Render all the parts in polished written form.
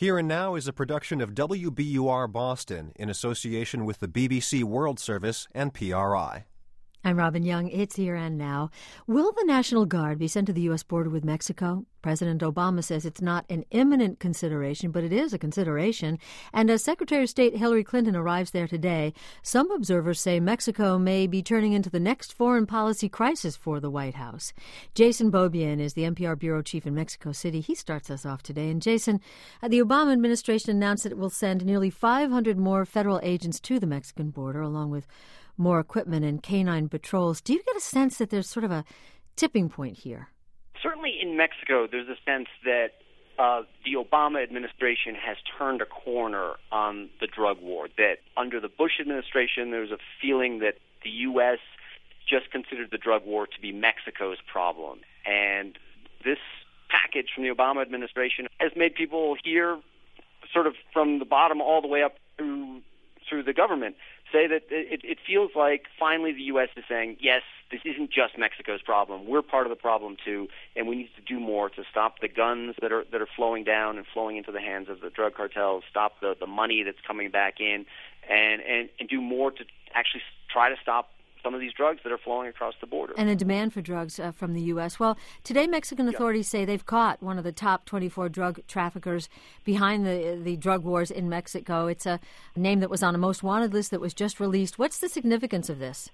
Here and Now is a production of WBUR Boston in association with the BBC World Service and PRI. I'm Robin Young. It's Here and Now. Will the National Guard be sent to the U.S. border with Mexico? President Obama says it's not an imminent consideration, but it is a consideration. And as Secretary of State Hillary Clinton arrives there today, some observers say Mexico may be turning into the next foreign policy crisis for the White House. Jason Beaubien is the NPR bureau chief in Mexico City. He starts us off today. And Jason, the Obama administration announced that it will send nearly 500 more federal agents to the Mexican border, along with more equipment and canine patrols. Do you get a sense that there's sort of a tipping point here? Certainly in Mexico, there's a sense that the Obama administration has turned a corner on the drug war, that under the Bush administration, there was a feeling that the U.S. just considered the drug war to be Mexico's problem. And this package from the Obama administration has made people here, sort of from the bottom all the way up through the government, say that it feels like finally the U.S. is saying, yes, this isn't just Mexico's problem. We're part of the problem too, and we need to do more to stop the guns that are flowing down and flowing into the hands of the drug cartels, stop the money that's coming back in, and do more to actually try to stop some of these drugs that are flowing across the border. And a demand for drugs from the U.S. Well, today Mexican authorities say they've caught one of the top 24 drug traffickers behind the drug wars in Mexico. It's a name that was on a most wanted list that was just released. What's the significance of this?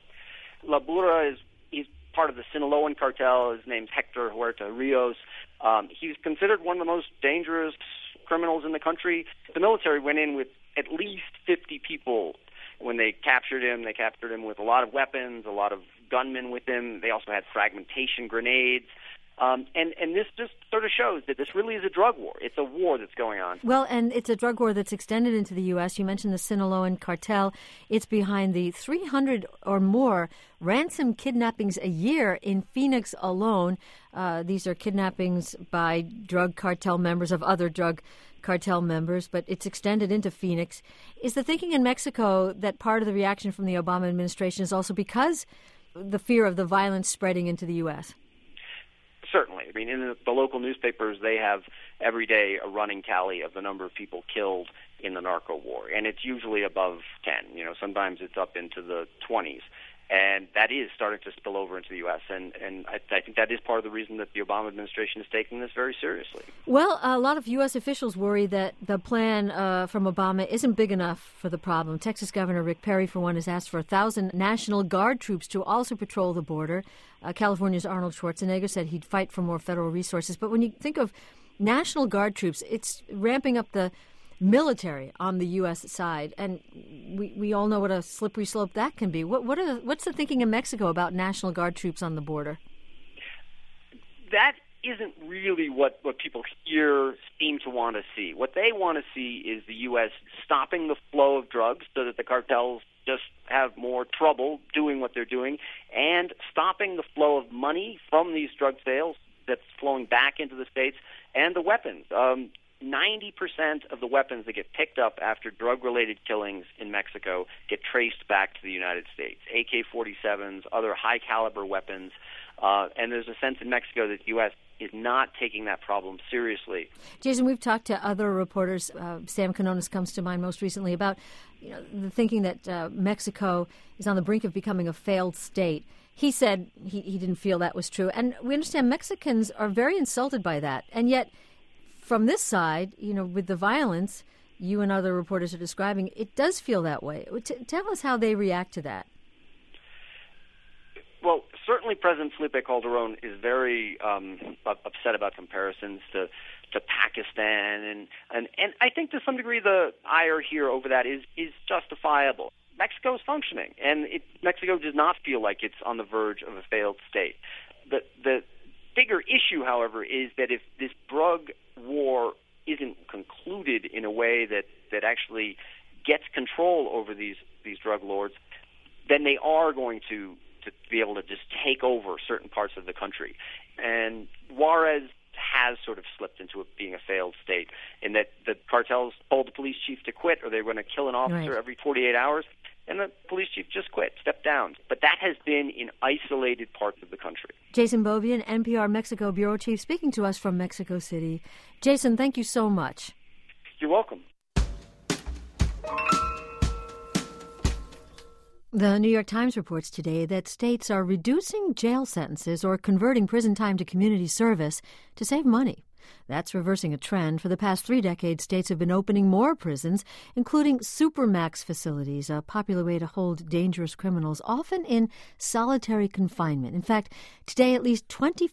La Burra he's part of the Sinaloan cartel. His name's Hector Huerta Rios. He's considered one of the most dangerous criminals in the country. The military went in with at least 50 people. When they captured him with a lot of weapons, a lot of gunmen with him. They also had fragmentation grenades. And this just sort of shows that this really is a drug war. It's a war that's going on. Well, and it's a drug war that's extended into the U.S. You mentioned the Sinaloan cartel. It's behind the 300 or more ransom kidnappings a year in Phoenix alone. These are kidnappings by drug cartel members of other drug cartel members, but it's extended into Phoenix. Is the thinking in Mexico that part of the reaction from the Obama administration is also because the fear of the violence spreading into the U.S.? Certainly. I mean, in the local newspapers, they have every day a running tally of the number of people killed in the narco war, and it's usually above 10. Sometimes it's up into the 20s. And that is starting to spill over into the U.S., and I think that is part of the reason that the Obama administration is taking this very seriously. Well, a lot of U.S. officials worry that the plan from Obama isn't big enough for the problem. Texas Governor Rick Perry, for one, has asked for 1,000 National Guard troops to also patrol the border. California's Arnold Schwarzenegger said he'd fight for more federal resources. But when you think of National Guard troops, it's ramping up the military on the U.S. side, and we all know what a slippery slope that can be. What's the thinking in Mexico about National Guard troops on the border? That isn't really what people here seem to want to see. What they want to see is the U.S. stopping the flow of drugs so that the cartels just have more trouble doing what they're doing, and stopping the flow of money from these drug sales that's flowing back into the states, and the weapons. 90% of the weapons that get picked up after drug-related killings in Mexico get traced back to the United States. AK-47s, other high-caliber weapons, and there's a sense in Mexico that the U.S. is not taking that problem seriously. Jason, we've talked to other reporters. Sam Quinones comes to mind most recently about the thinking that Mexico is on the brink of becoming a failed state. He said he didn't feel that was true, and we understand Mexicans are very insulted by that, and yet from this side, with the violence you and other reporters are describing, it does feel that way. Tell us how they react to that. Well, certainly President Felipe Calderon is very upset about comparisons to Pakistan, and I think to some degree the ire here over that is justifiable. Mexico is functioning, and Mexico does not feel like it's on the verge of a failed state. The bigger issue, however, is that if this drug war isn't concluded in a way that actually gets control over these drug lords, then they are going to be able to just take over certain parts of the country. And Juarez has sort of slipped into it being a failed state in that the cartels told the police chief to quit or they were going to kill an officer every 48 hours. And the police chief just quit, stepped down. But that has been in isolated parts of the country. Jason Beaubien, NPR Mexico bureau chief, speaking to us from Mexico City. Jason, thank you so much. You're welcome. The New York Times reports today that states are reducing jail sentences or converting prison time to community service to save money. That's reversing a trend. For the past 3 decades, states have been opening more prisons, including supermax facilities, a popular way to hold dangerous criminals, often in solitary confinement. In fact, today at least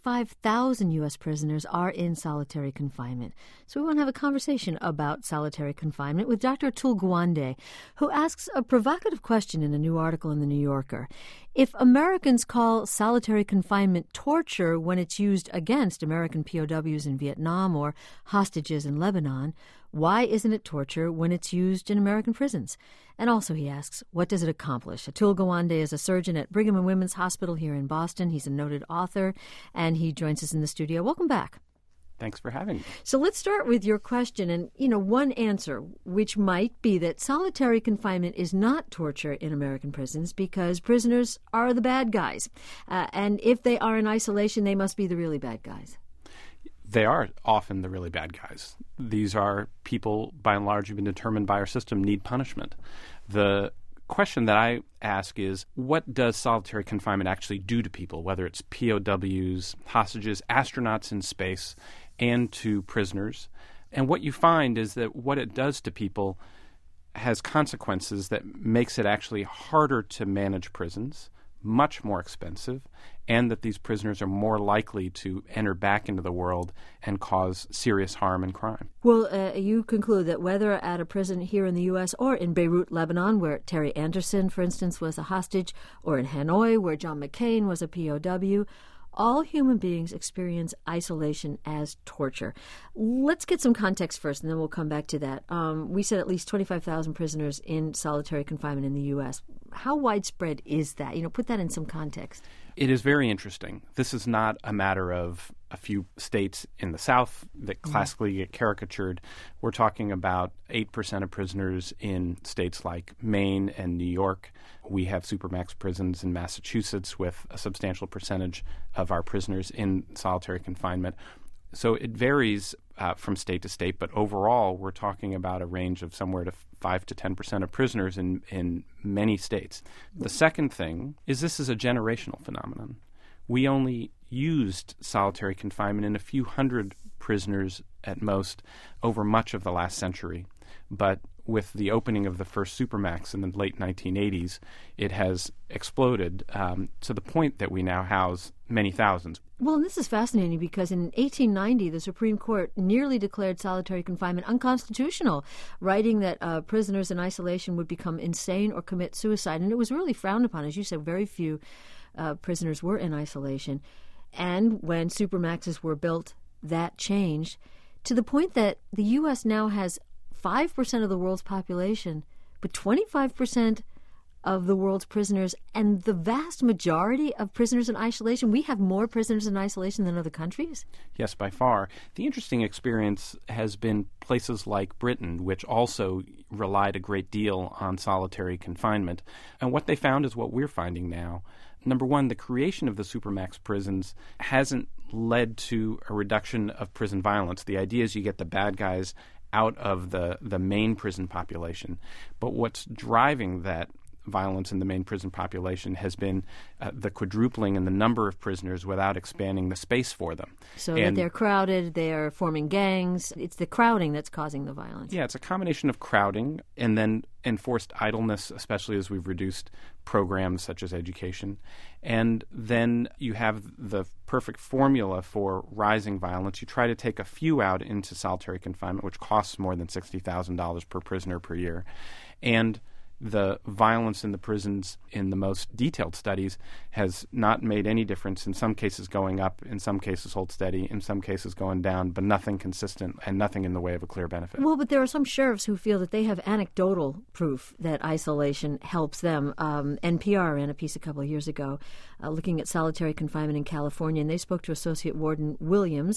25,000 U.S. prisoners are in solitary confinement. So we want to have a conversation about solitary confinement with Dr. Atul Gawande, who asks a provocative question in a new article in The New Yorker. If Americans call solitary confinement torture when it's used against American POWs in Vietnam or hostages in Lebanon, why isn't it torture when it's used in American prisons? And also, he asks, what does it accomplish? Atul Gawande is a surgeon at Brigham and Women's Hospital here in Boston. He's a noted author, and he joins us in the studio. Welcome back. Thanks for having me. So let's start with your question. And, one answer, which might be that solitary confinement is not torture in American prisons because prisoners are the bad guys. And if they are in isolation, they must be the really bad guys. They are often the really bad guys. These are people, by and large, who've been determined by our system need punishment. The question that I ask is, what does solitary confinement actually do to people, whether it's POWs, hostages, astronauts in space, and to prisoners? And what you find is that what it does to people has consequences that makes it actually harder to manage prisons, much more expensive, and that these prisoners are more likely to enter back into the world and cause serious harm and crime. Well, you conclude that whether at a prison here in the U.S. or in Beirut, Lebanon, where Terry Anderson, for instance, was a hostage, or in Hanoi, where John McCain was a POW, all human beings experience isolation as torture. Let's get some context first, and then we'll come back to that. We said at least 25,000 prisoners in solitary confinement in the U.S. How widespread is that? Put that in some context. It is very interesting. This is not a matter of a few states in the South that classically get caricatured. We're talking about 8% of prisoners in states like Maine and New York. We have supermax prisons in Massachusetts with a substantial percentage of our prisoners in solitary confinement. So it varies from state to state, but overall we're talking about a range of somewhere to 5 to 10% of prisoners in many states. The second thing is this is a generational phenomenon. We only used solitary confinement in a few hundred prisoners at most over much of the last century. But with the opening of the first supermax in the late 1980s, it has exploded to the point that we now house many thousands. Well, and this is fascinating because in 1890, the Supreme Court nearly declared solitary confinement unconstitutional, writing that prisoners in isolation would become insane or commit suicide. And it was really frowned upon. As you said, very few prisoners were in isolation. And when supermaxes were built, that changed to the point that the U.S. now has 5% of the world's population, but 25% of the world's prisoners, and the vast majority of prisoners in isolation. We have more prisoners in isolation than other countries? Yes, by far. The interesting experience has been places like Britain, which also relied a great deal on solitary confinement. And what they found is what we're finding now. Number one, the creation of the supermax prisons hasn't led to a reduction of prison violence. The idea is you get the bad guys out of the main prison population. But what's driving that violence in the main prison population has been the quadrupling in the number of prisoners without expanding the space for them. So that they're crowded, they're forming gangs. It's the crowding that's causing the violence. Yeah, it's a combination of crowding and then enforced idleness, especially as we've reduced programs such as education. And then you have the perfect formula for rising violence. You try to take a few out into solitary confinement, which costs more than $60,000 per prisoner per year. And the violence in the prisons in the most detailed studies has not made any difference, in some cases going up, in some cases hold steady, in some cases going down, but nothing consistent and nothing in the way of a clear benefit. Well, but there are some sheriffs who feel that they have anecdotal proof that isolation helps them. NPR ran a piece a couple of years ago looking at solitary confinement in California, and they spoke to Associate Warden Williams,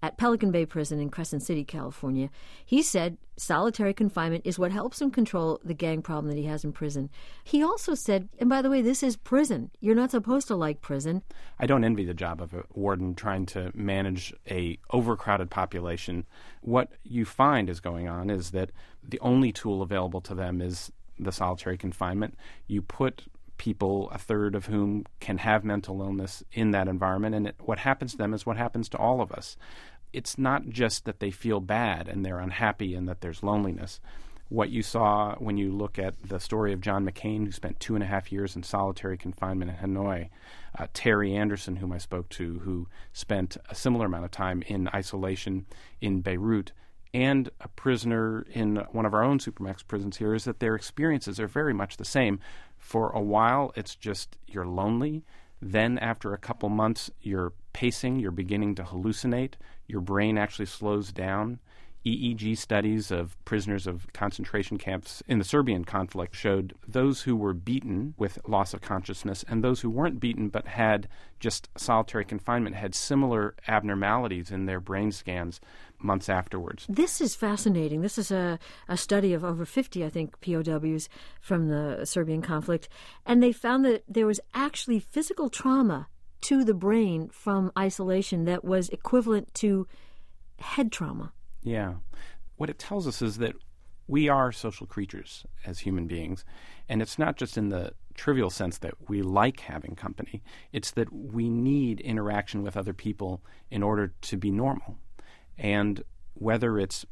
at Pelican Bay Prison in Crescent City, California. He said solitary confinement is what helps him control the gang problem that he has in prison. He also said, and by the way, this is prison. You're not supposed to like prison. I don't envy the job of a warden trying to manage a overcrowded population. What you find is going on is that the only tool available to them is the solitary confinement. You put people, a third of whom can have mental illness, in that environment, and what happens to them is what happens to all of us. It's not just that they feel bad and they're unhappy and that there's loneliness. What you saw when you look at the story of John McCain, who spent 2.5 years in solitary confinement in Hanoi, Terry Anderson, whom I spoke to, who spent a similar amount of time in isolation in Beirut, and a prisoner in one of our own Supermax prisons here, is that their experiences are very much the same. For a while, it's just you're lonely. Then after a couple months, you're pacing, you're beginning to hallucinate, your brain actually slows down. EEG studies of prisoners of concentration camps in the Serbian conflict showed those who were beaten with loss of consciousness and those who weren't beaten but had just solitary confinement had similar abnormalities in their brain scans months afterwards. This is fascinating. This is a study of over 50, I think, POWs from the Serbian conflict, and they found that there was actually physical trauma to the brain from isolation that was equivalent to head trauma. Yeah. What it tells us is that we are social creatures as human beings, and it's not just in the trivial sense that we like having company. It's that we need interaction with other people in order to be normal. And whether it's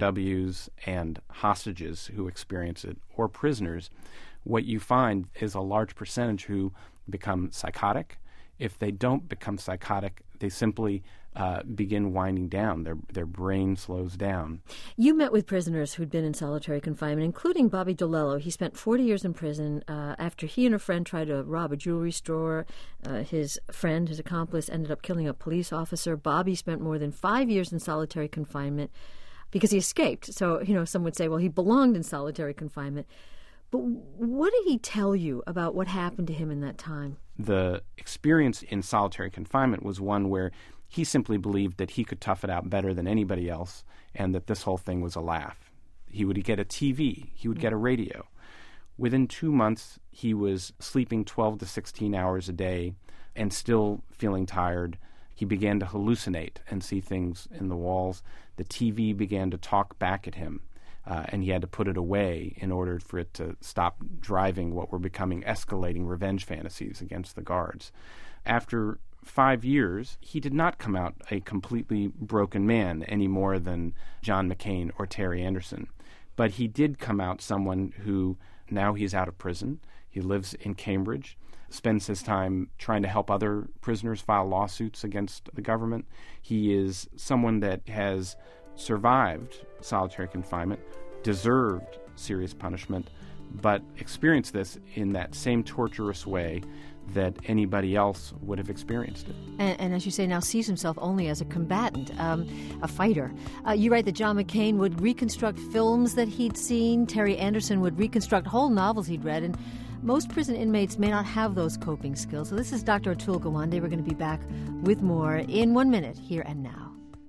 POWs and hostages who experience it or prisoners, what you find is a large percentage who become psychotic. If they don't become psychotic, they simply begin winding down. Their brain slows down. You met with prisoners who'd been in solitary confinement, including Bobby Dolello. He spent 40 years in prison after he and a friend tried to rob a jewelry store. His friend, his accomplice, ended up killing a police officer. Bobby spent more than 5 years in solitary confinement because he escaped. So, some would say, well, he belonged in solitary confinement. But what did he tell you about what happened to him in that time? The experience in solitary confinement was one where he simply believed that he could tough it out better than anybody else and that this whole thing was a laugh. He would get a TV. He would get a radio. Within 2 months, he was sleeping 12 to 16 hours a day and still feeling tired. He began to hallucinate and see things in the walls. The TV began to talk back at him. And he had to put it away in order for it to stop driving what were becoming escalating revenge fantasies against the guards. After 5 years, he did not come out a completely broken man any more than John McCain or Terry Anderson. But he did come out someone who, now he's out of prison. He lives in Cambridge, spends his time trying to help other prisoners file lawsuits against the government. He is someone that has survived solitary confinement, deserved serious punishment, but experienced this in that same torturous way that anybody else would have experienced it. And as you say, now sees himself only as a combatant, a fighter. You write that John McCain would reconstruct films that he'd seen. Terry Anderson would reconstruct whole novels he'd read. And most prison inmates may not have those coping skills. So this is Dr. Atul Gawande. We're going to be back with more in 1 minute, here and now.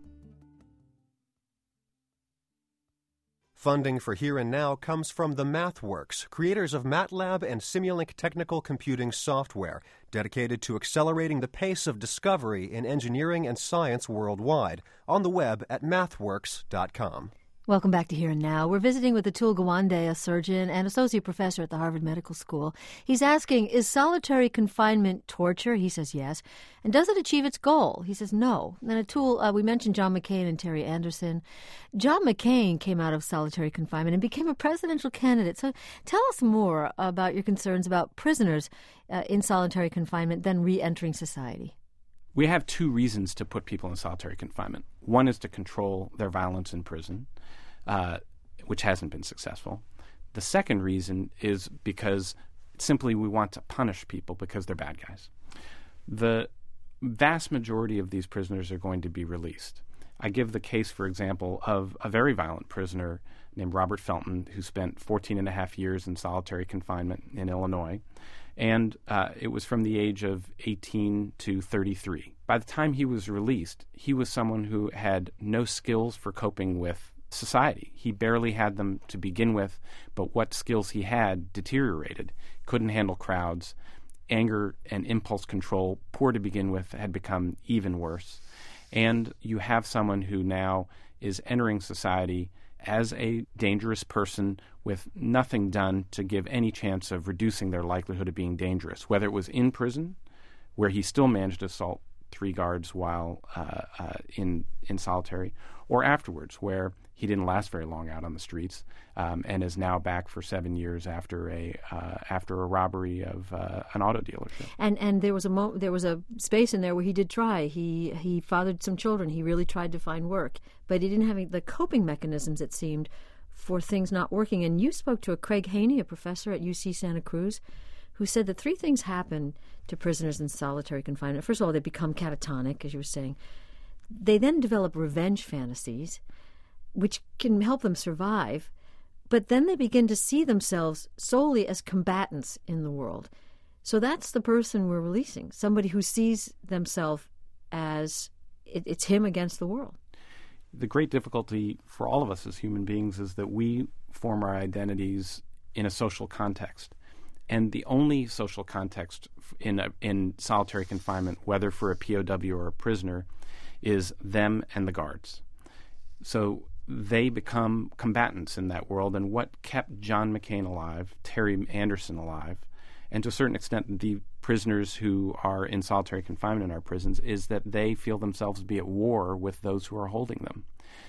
Funding for Here and Now comes from the MathWorks, creators of MATLAB and Simulink technical computing software, dedicated to accelerating the pace of discovery in engineering and science worldwide, on the web at mathworks.com. Welcome back to Here and Now. We're visiting with Atul Gawande, a surgeon and associate professor at the Harvard Medical School. He's asking, is solitary confinement torture? He says yes. And does it achieve its goal? He says no. And Atul, we mentioned John McCain and Terry Anderson. John McCain came out of solitary confinement and became a presidential candidate. So tell us more about your concerns about prisoners in solitary confinement then re-entering society. We have two reasons to put people in solitary confinement. One is to control their violence in prison, which hasn't been successful. The second reason is because simply we want to punish people because they're bad guys. The vast majority of these prisoners are going to be released. I give the case, for example, of a very violent prisoner named Robert Felton, who spent 14 and a half years in solitary confinement in Illinois. And it was from the age of 18 to 33. by the time he was released, he was someone who had no skills for coping with society. He barely had them to begin with, but what skills he had deteriorated. Couldn't handle crowds. Anger and impulse control, poor to begin with, had become even worse. And you have someone who now is entering society as a dangerous person with nothing done to give any chance of reducing their likelihood of being dangerous, whether it was in prison, where he still managed to assault 3 guards while in solitary, or afterwards, where he didn't last very long out on the streets, and is now back for 7 years after a robbery of an auto dealership. And there was a space in there where he did try. He fathered some children. He really tried to find work, but he didn't have the coping mechanisms, it seemed, for things not working. And you spoke to a Craig Haney, a professor at UC Santa Cruz, who said that 3 things happen to prisoners in solitary confinement. First of all, they become catatonic, as you were saying. They then develop revenge fantasies, which can help them survive, but then they begin to see themselves solely as combatants in the world. So that's the person we're releasing, somebody who sees themselves as it's him against the world. The great difficulty for all of us as human beings is that we form our identities in a social context. And the only social context in solitary confinement, whether for a POW or a prisoner, is them and the guards. So they become combatants in that world. And what kept John McCain alive, Terry Anderson alive, and to a certain extent the prisoners who are in solitary confinement in our prisons, is that they feel themselves to be at war with those who are holding them.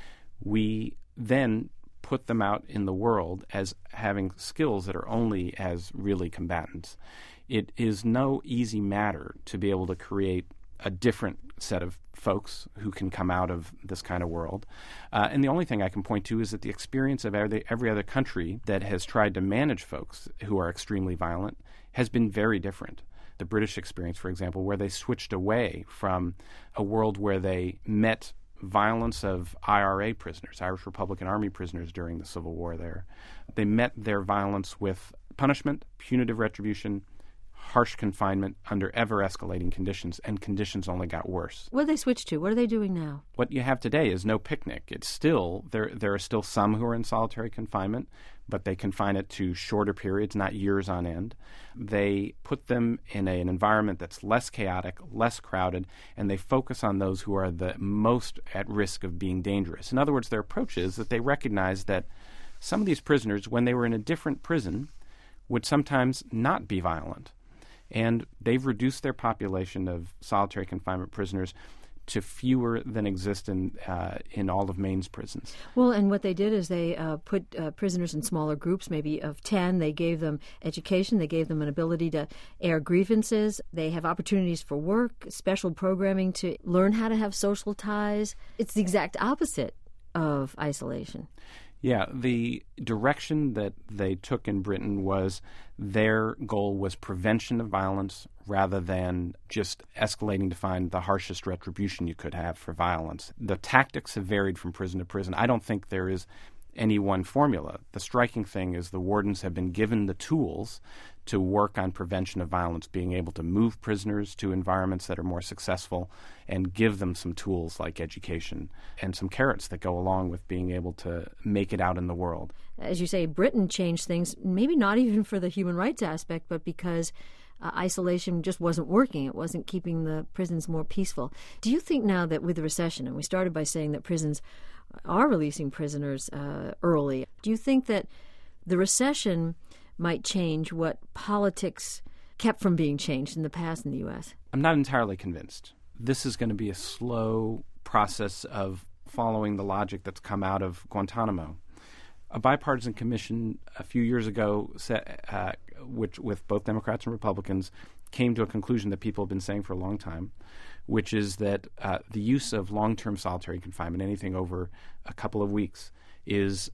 We then put them out in the world as having skills that are only as really combatants. It is no easy matter to be able to create a different set of folks who can come out of this kind of world. And the only thing I can point to is that the experience of every other country that has tried to manage folks who are extremely violent has been very different. The British experience, for example, where they switched away from a world where they met violence of IRA prisoners, Irish Republican Army prisoners during the Civil War there. They met their violence with punishment, punitive retribution, harsh confinement under ever-escalating conditions, and conditions only got worse. What did they switch to? What are they doing now? What you have today is no picnic. It's still, there are still some who are in solitary confinement, but they confine it to shorter periods, not years on end. They put them in an environment that's less chaotic, less crowded, and they focus on those who are the most at risk of being dangerous. In other words, their approach is that they recognize that some of these prisoners, when they were in a different prison, would sometimes not be violent. And they've reduced their population of solitary confinement prisoners to fewer than exist in all of Maine's prisons. Well, and what they did is they put prisoners in smaller groups, maybe of 10. They gave them education. They gave them an ability to air grievances. They have opportunities for work, special programming to learn how to have social ties. It's the exact opposite of isolation. Yeah, the direction that they took in Britain was their goal was prevention of violence rather than just escalating to find the harshest retribution you could have for violence. The tactics have varied from prison to prison. I don't think there is any one formula. The striking thing is the wardens have been given the tools to work on prevention of violence, being able to move prisoners to environments that are more successful and give them some tools like education and some carrots that go along with being able to make it out in the world. As you say, Britain changed things, maybe not even for the human rights aspect, but because isolation just wasn't working. It wasn't keeping the prisons more peaceful. Do you think now that with the recession, and we started by saying that prisons are releasing prisoners early, do you think that the recession might change what politics kept from being changed in the past in the U.S.? I'm not entirely convinced. This is going to be a slow process of following the logic that's come out of Guantanamo. A bipartisan commission a few years ago, which with both Democrats and Republicans, came to a conclusion that people have been saying for a long time, which is that the use of long-term solitary confinement, anything over a couple of weeks, is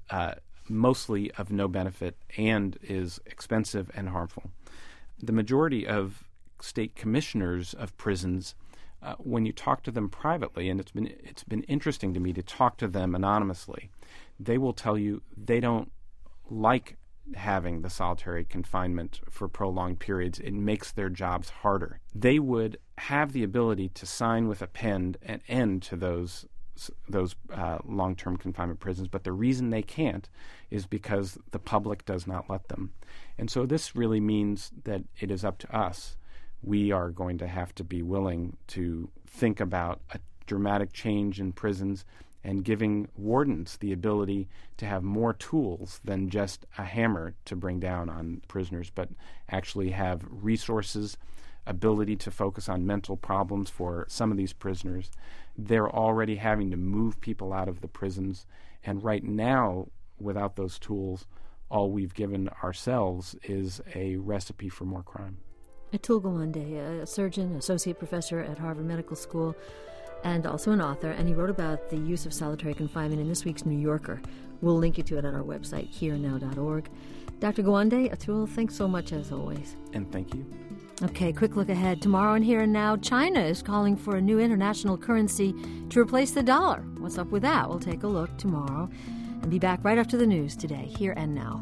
mostly of no benefit and is expensive and harmful. The majority of state commissioners of prisons, when you talk to them privately, and it's been interesting to me to talk to them anonymously, they will tell you they don't like having the solitary confinement for prolonged periods. It makes their jobs harder. They would have the ability to sign with a pen an end to those long-term confinement prisons, but the reason they can't is because the public does not let them. And so this really means that it is up to us. We are going to have to be willing to think about a dramatic change in prisons and giving wardens the ability to have more tools than just a hammer to bring down on prisoners, but actually have resources, ability to focus on mental problems for some of these prisoners. They're already having to move people out of the prisons, and right now, without those tools, all we've given ourselves is a recipe for more crime. Atul Gawande, a surgeon, associate professor at Harvard Medical School, and also an author, and he wrote about the use of solitary confinement in this week's New Yorker. We'll link you to it on our website, herenow.org. Dr. Gawande, Atul, thanks so much as always. And thank you. Okay, quick look ahead. Tomorrow on Here and Now, China is calling for a new international currency to replace the dollar. What's up with that? We'll take a look tomorrow and be back right after the news today, Here and Now.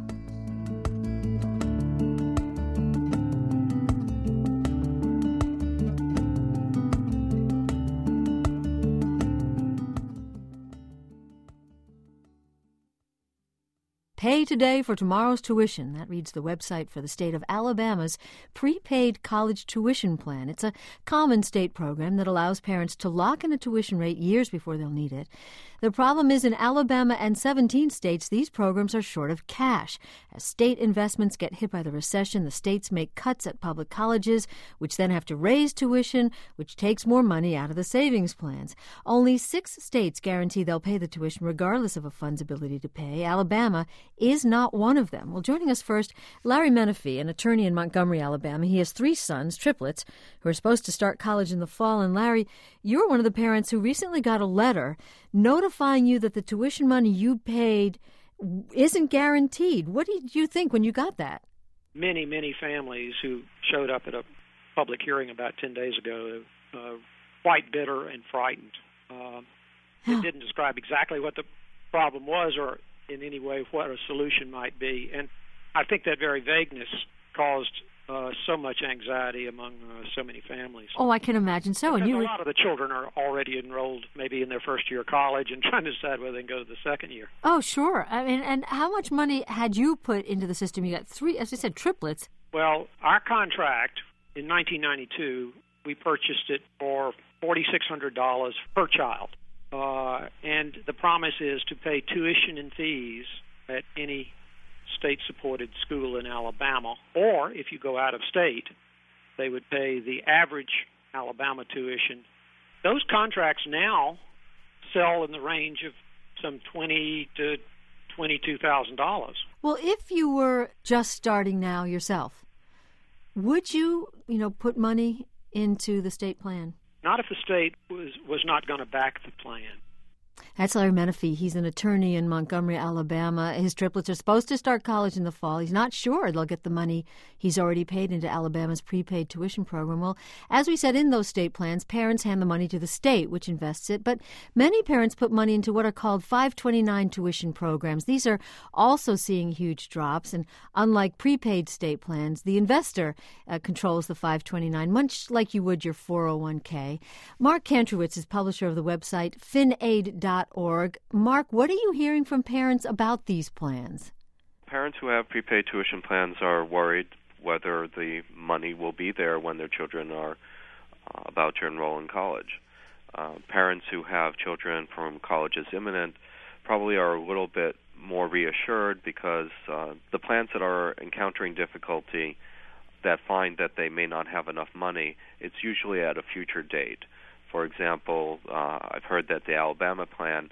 Pay today for tomorrow's tuition. That reads the website for the state of Alabama's prepaid college tuition plan. It's a common state program that allows parents to lock in a tuition rate years before they'll need it. The problem is in Alabama and 17 states, these programs are short of cash. As state investments get hit by the recession, the states make cuts at public colleges, which then have to raise tuition, which takes more money out of the savings plans. Only 6 states guarantee they'll pay the tuition regardless of a fund's ability to pay. Alabama is not one of them. Well, joining us first, Larry Menifee, an attorney in Montgomery, Alabama. He has 3 sons, triplets, who are supposed to start college in the fall. And Larry, you're one of the parents who recently got a letter notifying you that the tuition money you paid isn't guaranteed. What did you think when you got that? Many families who showed up at a public hearing about 10 days ago quite bitter and frightened. It didn't describe exactly what the problem was or in any way what a solution might be. And I think that very vagueness caused so much anxiety among so many families. Oh, I can imagine so. And a lot of the children are already enrolled maybe in their first year of college and trying to decide whether they can go to the second year. Oh, sure. I mean, and how much money had you put into the system? You got 3, as I said, triplets. Well, our contract in 1992, we purchased it for $4,600 per child. And the promise is to pay tuition and fees at any state-supported school in Alabama, or if you go out of state, they would pay the average Alabama tuition. Those contracts now sell in the range of some $20,000 to $22,000. Well, if you were just starting now yourself, would you, put money into the state plan? Not if the state was not going to back the plan. That's Larry Menifee. He's an attorney in Montgomery, Alabama. His triplets are supposed to start college in the fall. He's not sure they'll get the money he's already paid into Alabama's prepaid tuition program. Well, as we said, in those state plans, parents hand the money to the state, which invests it. But many parents put money into what are called 529 tuition programs. These are also seeing huge drops. And unlike prepaid state plans, the investor controls the 529, much like you would your 401k. Mark Kantrowitz is publisher of the website finaid.org. Mark, what are you hearing from parents about these plans? Parents who have prepaid tuition plans are worried whether the money will be there when their children are about to enroll in college. Parents who have children from college is imminent probably are a little bit more reassured because the plans that are encountering difficulty that find that they may not have enough money, it's usually at a future date. For example, I've heard that the Alabama plan,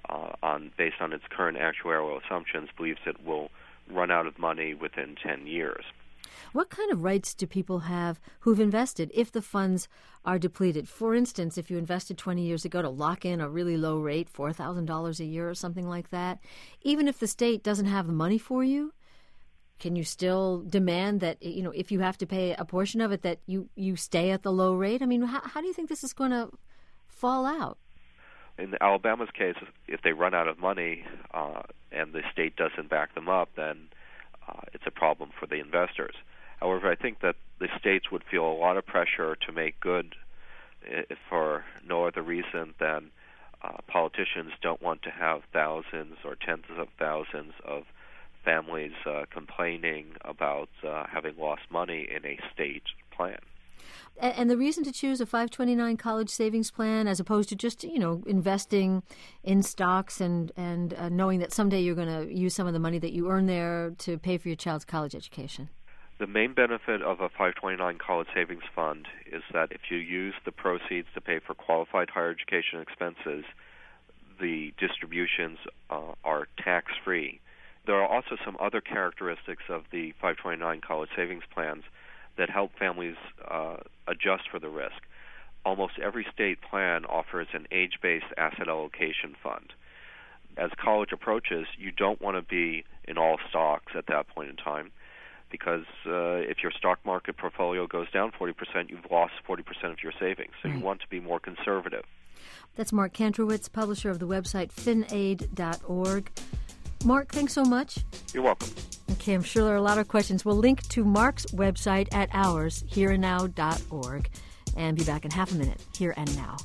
based on its current actuarial assumptions, believes it will run out of money within 10 years. What kind of rights do people have who've invested if the funds are depleted? For instance, if you invested 20 years ago to lock in a really low rate, $4,000 a year or something like that, even if the state doesn't have the money for you, can you still demand that, if you have to pay a portion of it, that you stay at the low rate? I mean, how do you think this is going to fall out? In Alabama's case, if they run out of money and the state doesn't back them up, then it's a problem for the investors. However, I think that the states would feel a lot of pressure to make good, if for no other reason than politicians don't want to have thousands or tens of thousands of families complaining about having lost money in a state plan. And the reason to choose a 529 college savings plan as opposed to just, investing in stocks and knowing that someday you're going to use some of the money that you earn there to pay for your child's college education? The main benefit of a 529 college savings fund is that if you use the proceeds to pay for qualified higher education expenses, the distributions are tax-free. There are also some other characteristics of the 529 college savings plans that help families adjust for the risk. Almost every state plan offers an age-based asset allocation fund. As college approaches, you don't want to be in all stocks at that point in time, because if your stock market portfolio goes down 40%, you've lost 40% of your savings. So you want to be more conservative. That's Mark Kantrowitz, publisher of the website finaid.org. Mark, thanks so much. You're welcome. Okay, I'm sure there are a lot of questions. We'll link to Mark's website at ours, hereandnow.org, and be back in half a minute. Here and Now.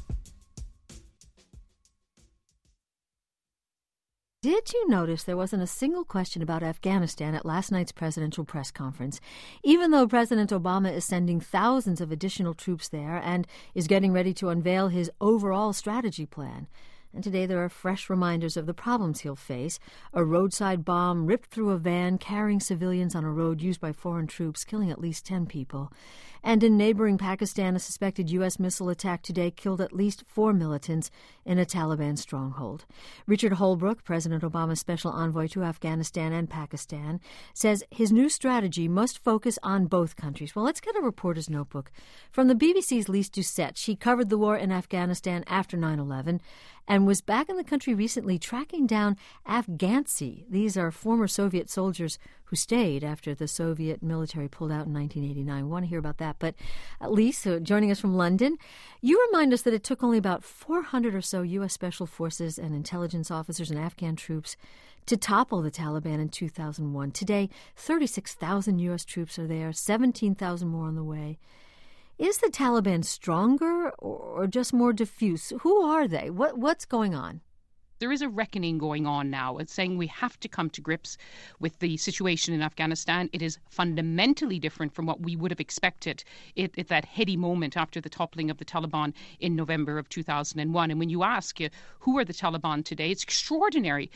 Did you notice there wasn't a single question about Afghanistan at last night's presidential press conference, even though President Obama is sending thousands of additional troops there and is getting ready to unveil his overall strategy plan? And today there are fresh reminders of the problems he'll face. A roadside bomb ripped through a van carrying civilians on a road used by foreign troops, killing at least 10 people. And in neighboring Pakistan, a suspected U.S. missile attack today killed at least 4 militants in a Taliban stronghold. Richard Holbrooke, President Obama's special envoy to Afghanistan and Pakistan, says his new strategy must focus on both countries. Well, let's get a reporter's notebook. From the BBC's Lise Doucette, she covered the war in Afghanistan after 9/11 and was back in the country recently tracking down Afghancy. These are former Soviet soldiers who stayed after the Soviet military pulled out in 1989. We want to hear about that. But Lise, joining us from London, you remind us that it took only about 400 or so U.S. Special Forces and intelligence officers and Afghan troops to topple the Taliban in 2001. Today, 36,000 U.S. troops are there, 17,000 more on the way. Is the Taliban stronger or just more diffuse? Who are they? What's going on? There is a reckoning going on now. It's saying we have to come to grips with the situation in Afghanistan. It is fundamentally different from what we would have expected at that heady moment after the toppling of the Taliban in November of 2001. And when you ask who are the Taliban today, it's extraordinary.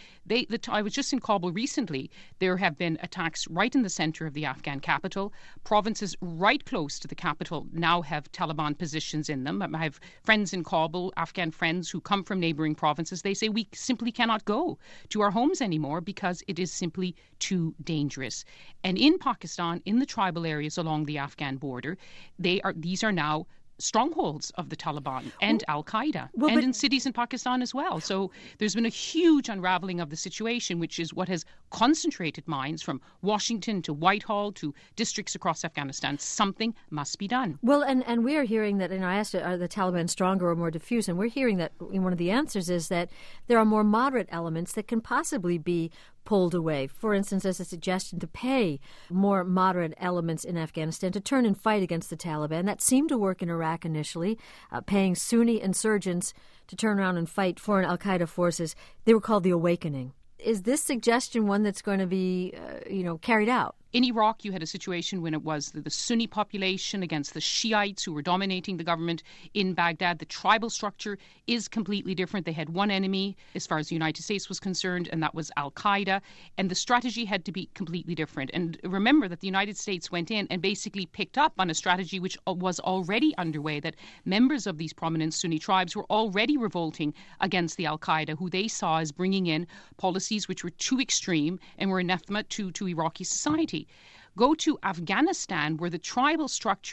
I was just in Kabul recently. There have been attacks right in the center of the Afghan capital. Provinces right close to the capital now have Taliban positions in them. I have friends in Kabul, Afghan friends who come from neighboring provinces. They say we simply cannot go to our homes anymore because it is simply too dangerous. And in Pakistan, in the tribal areas along the Afghan border, these are now strongholds of the Taliban and Al-Qaeda, and in cities in Pakistan as well. So there's been a huge unraveling of the situation, which is what has concentrated minds from Washington to Whitehall to districts across Afghanistan. Something must be done. Well, and we're hearing that, and I asked, are the Taliban stronger or more diffuse? And we're hearing that one of the answers is that there are more moderate elements that can possibly be pulled away. For instance, there's a suggestion to pay more moderate elements in Afghanistan to turn and fight against the Taliban. That seemed to work in Iraq initially, paying Sunni insurgents to turn around and fight foreign al-Qaeda forces. They were called the Awakening. Is this suggestion one that's going to be, carried out? In Iraq, you had a situation when it was the Sunni population against the Shiites who were dominating the government in Baghdad. The tribal structure is completely different. They had one enemy as far as the United States was concerned, and that was Al-Qaeda. And the strategy had to be completely different. And remember that the United States went in and basically picked up on a strategy which was already underway, that members of these prominent Sunni tribes were already revolting against the Al-Qaeda, who they saw as bringing in policies which were too extreme and were anathema to Iraqi society. Go to Afghanistan, where the tribal structure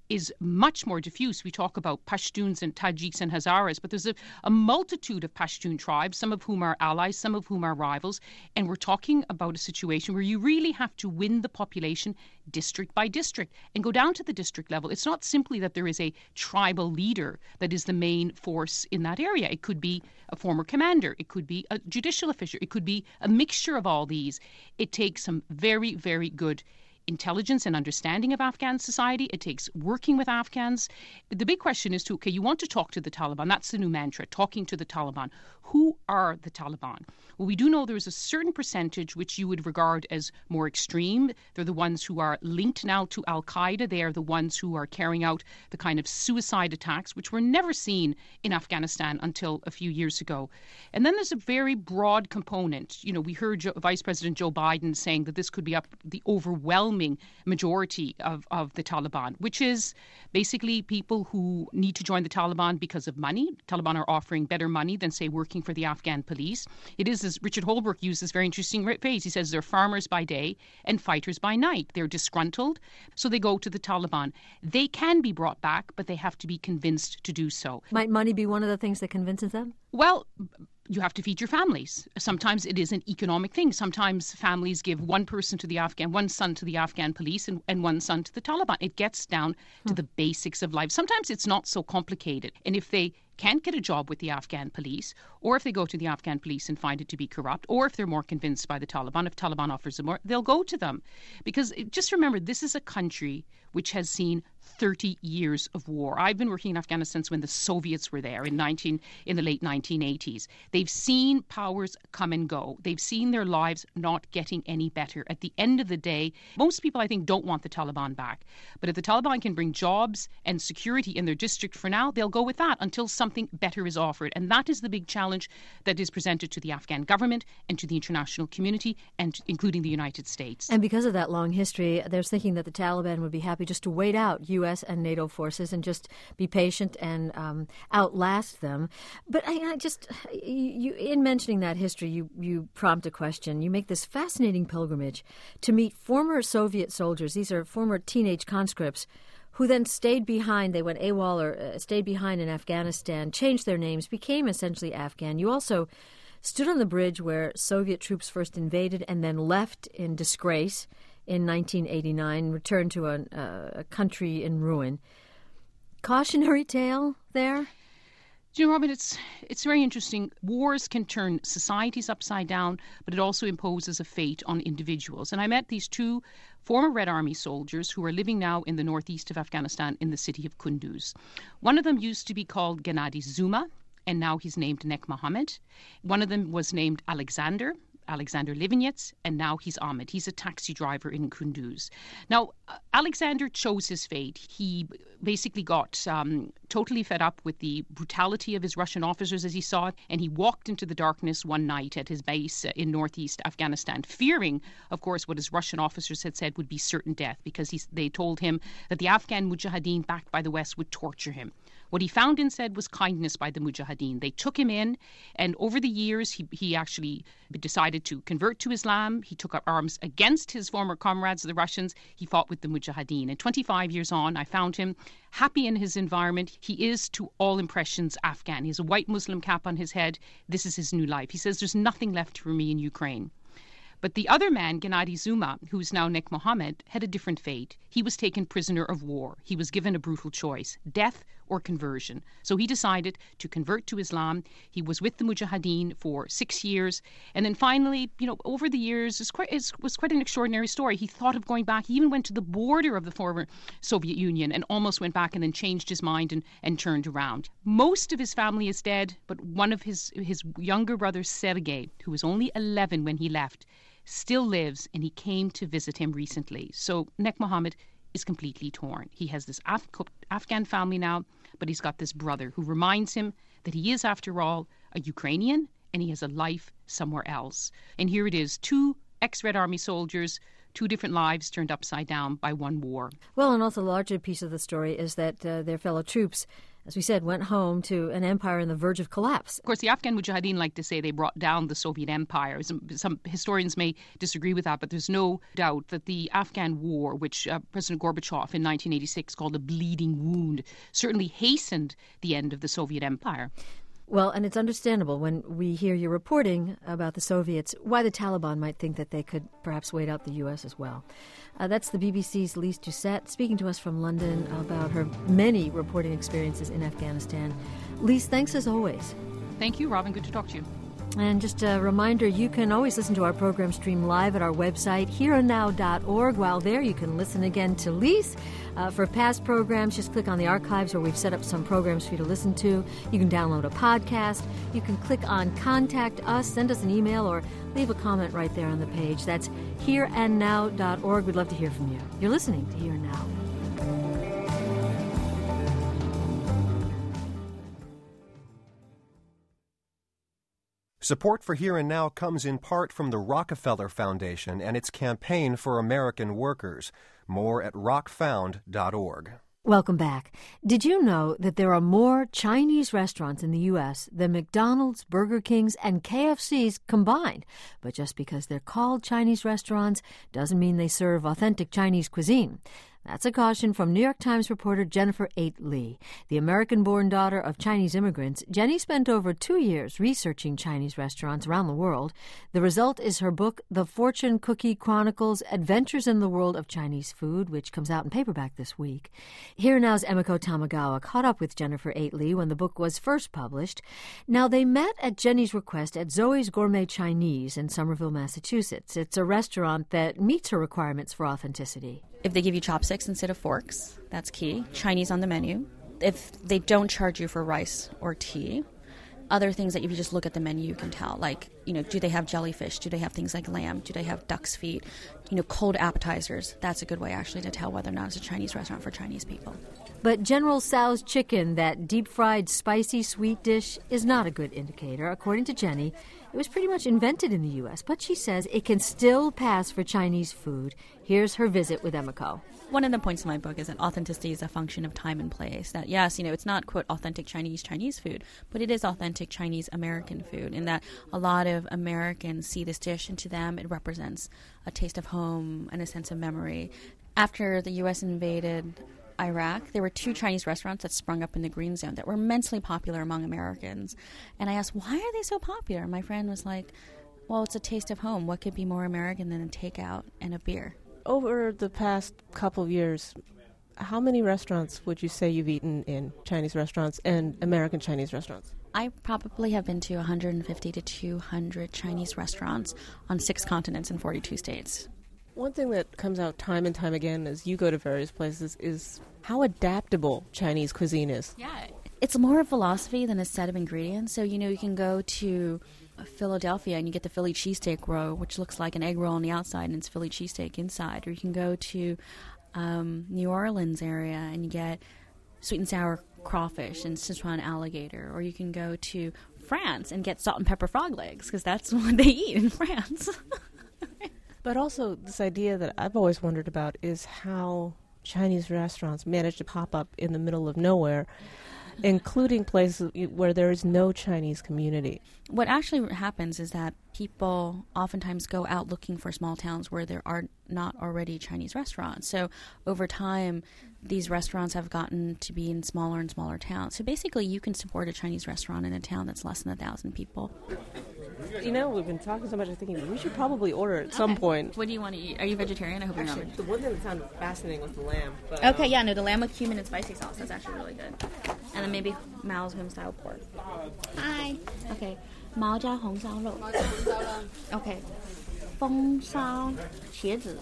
is much more diffuse. We talk about Pashtuns and Tajiks and Hazaras, but there's a multitude of Pashtun tribes, some of whom are allies, some of whom are rivals. And we're talking about a situation where you really have to win the population district by district and go down to the district level. It's not simply that there is a tribal leader that is the main force in that area. It could be a former commander. It could be a judicial official. It could be a mixture of all these. It takes some very, very good intelligence and understanding of Afghan society. It takes working with Afghans. The big question is okay, you want to talk to the Taliban. That's the new mantra, talking to the Taliban. Who are the Taliban? Well, we do know there's a certain percentage which you would regard as more extreme. They're the ones who are linked now to al-Qaeda. They are the ones who are carrying out the kind of suicide attacks, which were never seen in Afghanistan until a few years ago. And then there's a very broad component. You know, we heard Vice President Joe Biden saying that this could be up the overwhelming majority of the Taliban, which is basically people who need to join the Taliban because of money. The Taliban are offering better money than, say, working for the Afghan police. It is, as Richard Holbrooke used this very interesting phrase, he says they're farmers by day and fighters by night. They're disgruntled, so they go to the Taliban. They can be brought back, but they have to be convinced to do so. Might money be one of the things that convinces them? Well, you have to feed your families. Sometimes it is an economic thing. Sometimes families give one son to the Afghan police and one son to the Taliban. It gets down to the basics of life. Sometimes it's not so complicated. And if they can't get a job with the Afghan police, or if they go to the Afghan police and find it to be corrupt, or if they're more convinced by the Taliban, if Taliban offers them more, they'll go to them. Because just remember, this is a country which has seen 30 years of war. I've been working in Afghanistan since when the Soviets were there in the late 1980s. They've seen powers come and go. They've seen their lives not getting any better. At the end of the day, most people, I think, don't want the Taliban back. But if the Taliban can bring jobs and security in their district for now, they'll go with that until something better is offered. And that is the big challenge that is presented to the Afghan government and to the international community, and including the United States. And because of that long history, there's thinking that the Taliban would be happy just to wait out U.S. and NATO forces and just be patient and outlast them. But you in mentioning that history, you prompt a question. You make this fascinating pilgrimage to meet former Soviet soldiers. These are former teenage conscripts who then stayed behind. They went AWOL or stayed behind in Afghanistan, changed their names, became essentially Afghan. You also stood on the bridge where Soviet troops first invaded and then left in disgrace in 1989, returned to a country in ruin. Cautionary tale there? Do you know, Robin, it's very interesting. Wars can turn societies upside down, but it also imposes a fate on individuals. And I met these two former Red Army soldiers who are living now in the northeast of Afghanistan in the city of Kunduz. One of them used to be called Gennady Zuma, and now he's named Nek Mohammed. One of them was named Alexander Livinets, and now he's Ahmed. He's a taxi driver in Kunduz. Now, Alexander chose his fate. He basically got totally fed up with the brutality of his Russian officers as he saw it, and he walked into the darkness one night at his base in northeast Afghanistan, fearing, of course, what his Russian officers had said would be certain death, because they told him that the Afghan Mujahideen backed by the West would torture him. What he found instead was kindness by the Mujahideen. They took him in, and over the years, he actually decided to convert to Islam. He took up arms against his former comrades, the Russians. He fought with the Mujahideen. And 25 years on, I found him happy in his environment. He is, to all impressions, Afghan. He has a white Muslim cap on his head. This is his new life. He says, there's nothing left for me in Ukraine. But the other man, Gennady Zuma, who's now Nek Mohammed, had a different fate. He was taken prisoner of war. He was given a brutal choice, death or conversion. So he decided to convert to Islam. He was with the Mujahideen for 6 years. And then finally, over the years, it was quite an extraordinary story. He thought of going back. He even went to the border of the former Soviet Union and almost went back and then changed his mind and turned around. Most of his family is dead, but one of his younger brother, Sergei, who was only 11 when he left, still lives, and he came to visit him recently. So Nek Mohammed is completely torn. He has this Afghan family now, but he's got this brother who reminds him that he is, after all, a Ukrainian, and he has a life somewhere else. And here it is, two ex-Red Army soldiers, two different lives turned upside down by one war. Well, and also the larger piece of the story is that their fellow troops as we said, went home to an empire on the verge of collapse. Of course, the Afghan Mujahideen like to say they brought down the Soviet Empire. Some historians may disagree with that, but there's no doubt that the Afghan war, which President Gorbachev in 1986 called a bleeding wound, certainly hastened the end of the Soviet Empire. Well, and it's understandable when we hear you reporting about the Soviets, why the Taliban might think that they could perhaps wait out the U.S. as well. That's the BBC's Lise Doucette speaking to us from London about her many reporting experiences in Afghanistan. Lise, thanks as always. Thank you, Robin. Good to talk to you. And just a reminder, you can always listen to our program stream live at our website, hereandnow.org. While there, you can listen again to Lise. For past programs, just click on the archives where we've set up some programs for you to listen to. You can download a podcast. You can click on Contact Us, send us an email, or leave a comment right there on the page. That's hereandnow.org. We'd love to hear from you. You're listening to Here and Now. Support for Here and Now comes in part from the Rockefeller Foundation and its campaign for American workers. More at rockfound.org. Welcome back. Did you know that there are more Chinese restaurants in the U.S. than McDonald's, Burger King's, and KFC's combined? But just because they're called Chinese restaurants doesn't mean they serve authentic Chinese cuisine. That's a caution from New York Times reporter Jennifer Eight Lee. The American-born daughter of Chinese immigrants, Jenny spent over 2 years researching Chinese restaurants around the world. The result is her book, The Fortune Cookie Chronicles, Adventures in the World of Chinese Food, which comes out in paperback this week. Here Now's Emiko Tamagawa caught up with Jennifer Eight Lee when the book was first published. Now, they met at Jenny's request at Zoe's Gourmet Chinese in Somerville, Massachusetts. It's a restaurant that meets her requirements for authenticity. If they give you chopsticks instead of forks, that's key. Chinese on the menu. If they don't charge you for rice or tea, other things that if you just look at the menu, you can tell. Like, do they have jellyfish? Do they have things like lamb? Do they have duck's feet? Cold appetizers. That's a good way, actually, to tell whether or not it's a Chinese restaurant for Chinese people. But General Tso's chicken, that deep-fried, spicy, sweet dish, is not a good indicator. According to Jenny, it was pretty much invented in the U.S., but she says it can still pass for Chinese food. Here's her visit with Emiko. One of the points of my book is that authenticity is a function of time and place. That, yes, it's not, quote, authentic Chinese food, but it is authentic Chinese-American food, in that a lot of Americans see this dish, and to them it represents a taste of home and a sense of memory. After the U.S. invaded Iraq, there were 2 Chinese restaurants that sprung up in the Green Zone that were immensely popular among Americans. And I asked, why are they so popular? My friend was like, well, it's a taste of home. What could be more American than a takeout and a beer? Over the past couple of years, how many restaurants would you say you've eaten in Chinese restaurants and American Chinese restaurants? I probably have been to 150 to 200 Chinese restaurants on 6 continents and 42 states. One thing that comes out time and time again as you go to various places is how adaptable Chinese cuisine is. Yeah, it's more a philosophy than a set of ingredients. So, you can go to Philadelphia and you get the Philly cheesesteak roll, which looks like an egg roll on the outside and it's Philly cheesesteak inside. Or you can go to New Orleans area and you get sweet and sour crawfish and Sichuan alligator. Or you can go to France and get salt and pepper frog legs, because that's what they eat in France. But also this idea that I've always wondered about is how Chinese restaurants manage to pop up in the middle of nowhere, including places where there is no Chinese community. What actually happens is that people oftentimes go out looking for small towns where there are not already Chinese restaurants. So over time, these restaurants have gotten to be in smaller and smaller towns. So basically, you can support a Chinese restaurant in a town that's less than 1,000 people. We've been talking so much, I'm thinking we should probably order at some point. What do you want to eat? Are you vegetarian? I hope you're not. The one thing that sounded fascinating was the lamb. But, the lamb with cumin and spicy sauce. That's actually really good. And then maybe Mao's home-style pork. Hi. Okay. Mao jia hong sao rou. Okay. Feng sha qie zi.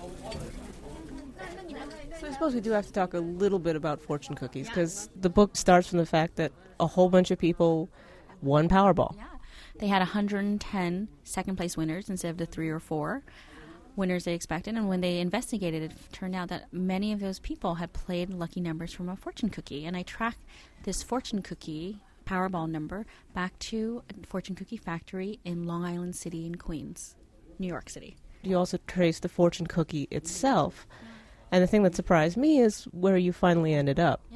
So I suppose we do have to talk a little bit about fortune cookies, because the book starts from the fact that a whole bunch of people won Powerball. Yeah. They had 110 second-place winners instead of the 3 or 4 winners they expected. And when they investigated, it turned out that many of those people had played lucky numbers from a fortune cookie. And I tracked this fortune cookie Powerball number back to a fortune cookie factory in Long Island City in Queens, New York City. You also traced the fortune cookie itself. And the thing that surprised me is where you finally ended up. Yeah.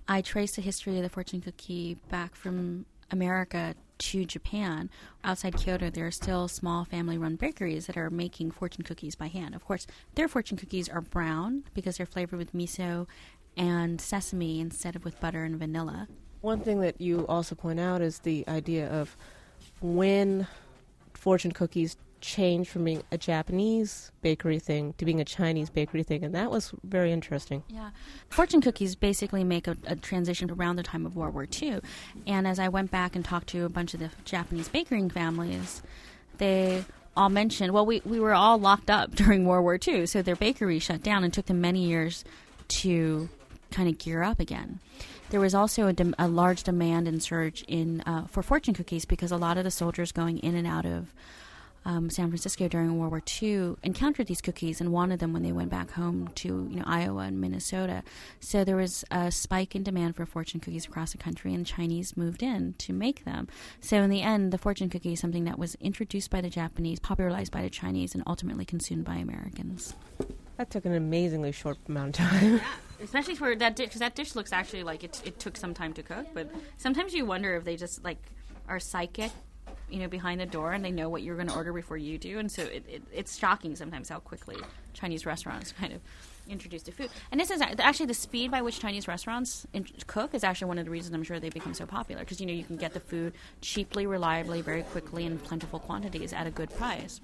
I traced the history of the fortune cookie back from America to Japan. Outside Kyoto, there are still small family-run bakeries that are making fortune cookies by hand. Of course, their fortune cookies are brown because they're flavored with miso and sesame instead of with butter and vanilla. One thing that you also point out is the idea of when fortune cookies changed from being a Japanese bakery thing to being a Chinese bakery thing, and that was very interesting. Yeah. Fortune cookies basically make a transition around the time of World War II. And as I went back and talked to a bunch of the Japanese baking families, they all mentioned, well, we were all locked up during World War II, so their bakery shut down and took them many years to kind of gear up again. There was also a large demand and surge for fortune cookies because a lot of the soldiers going in and out of San Francisco during World War II encountered these cookies and wanted them when they went back home to Iowa and Minnesota. So there was a spike in demand for fortune cookies across the country, and Chinese moved in to make them. So in the end, the fortune cookie is something that was introduced by the Japanese, popularized by the Chinese, and ultimately consumed by Americans. That took an amazingly short amount of time. Yeah, especially for that dish, because that dish looks actually like it took some time to cook. But sometimes you wonder if they just are psychic, behind the door, and they know what you're going to order before you do. And so it's shocking sometimes how quickly Chinese restaurants kind of introduce the food. And this is actually the speed by which Chinese restaurants cook is actually one of the reasons I'm sure they become so popular, because you can get the food cheaply, reliably, very quickly, in plentiful quantities at a good price.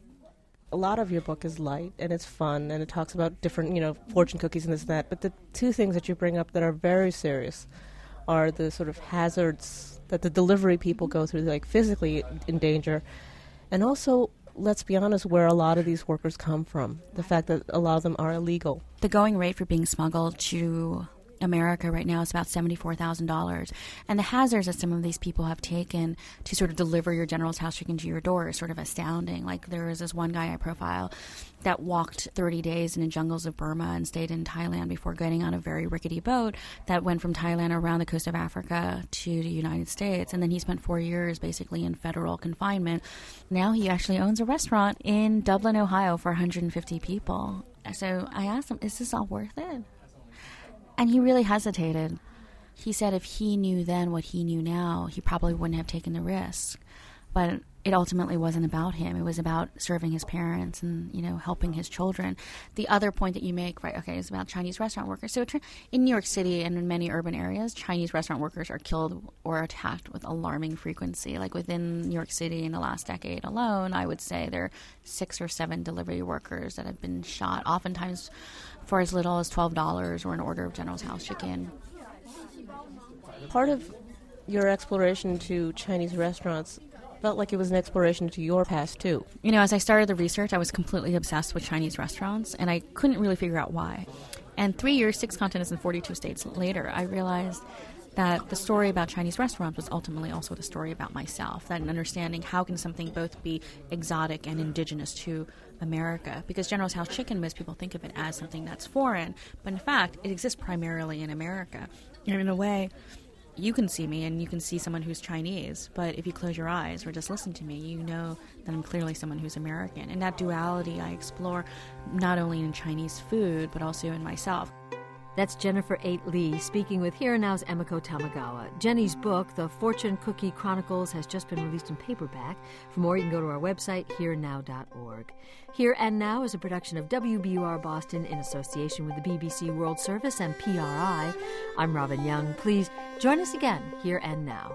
A lot of your book is light and it's fun, and it talks about different, fortune cookies and this and that. But the two things that you bring up that are very serious are the sort of hazards that the delivery people go through, like physically in danger, and also, let's be honest, where a lot of these workers come from, the fact that a lot of them are illegal. The going rate for being smuggled to America right now is about $74,000. And the hazards that some of these people have taken to sort of deliver your General's House chicken to your door is sort of astounding. Like, there was this one guy I profile that walked 30 days in the jungles of Burma and stayed in Thailand before getting on a very rickety boat that went from Thailand around the coast of Africa to the United States. And then he spent 4 years basically in federal confinement. Now he actually owns a restaurant in Dublin, Ohio for 150 people. So I asked him, is this all worth it? And he really hesitated. He said if he knew then what he knew now, he probably wouldn't have taken the risk. But it ultimately wasn't about him. It was about serving his parents and, helping his children. The other point that you make, is about Chinese restaurant workers. So in New York City and in many urban areas, Chinese restaurant workers are killed or attacked with alarming frequency. Like within New York City in the last decade alone, I would say there are 6 or 7 delivery workers that have been shot, oftentimes for as little as $12 or an order of General's House chicken. Part of your exploration to Chinese restaurants felt like it was an exploration to your past, too. As I started the research, I was completely obsessed with Chinese restaurants, and I couldn't really figure out why. And 3 years, 6 continents, and 42 states later, I realized that the story about Chinese restaurants was ultimately also the story about myself, that in understanding how can something both be exotic and indigenous to America. Because General's House chicken, most people think of it as something that's foreign, but in fact, it exists primarily in America. And in a way, you can see me and you can see someone who's Chinese, but if you close your eyes or just listen to me, you know that I'm clearly someone who's American. And that duality I explore not only in Chinese food, but also in myself. That's Jennifer 8 Lee speaking with Here and Now's Emiko Tamagawa. Jenny's book, The Fortune Cookie Chronicles, has just been released in paperback. For more, you can go to our website, herenow.org. Here and Now is a production of WBUR Boston in association with the BBC World Service and PRI. I'm Robin Young. Please join us again, Here and Now.